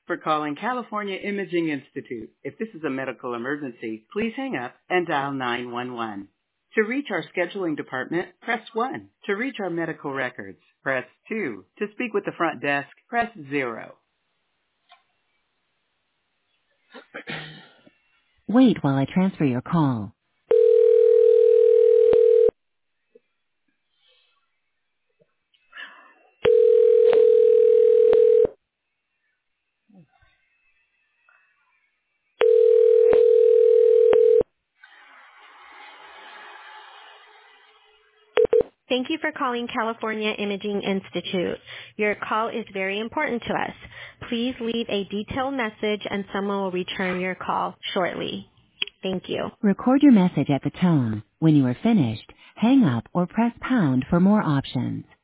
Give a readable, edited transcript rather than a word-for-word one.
for calling California Imaging Institute. If this is a medical emergency, please hang up and dial 911. To reach our scheduling department, press 1. To reach our medical records, press 2. To speak with the front desk, press 0. Wait while I transfer your call. Thank you for calling California Imaging Institute. Your call is very important to us. Please leave a detailed message and someone will return your call shortly. Thank you. Record your message at the tone. When you are finished, hang up or press pound for more options.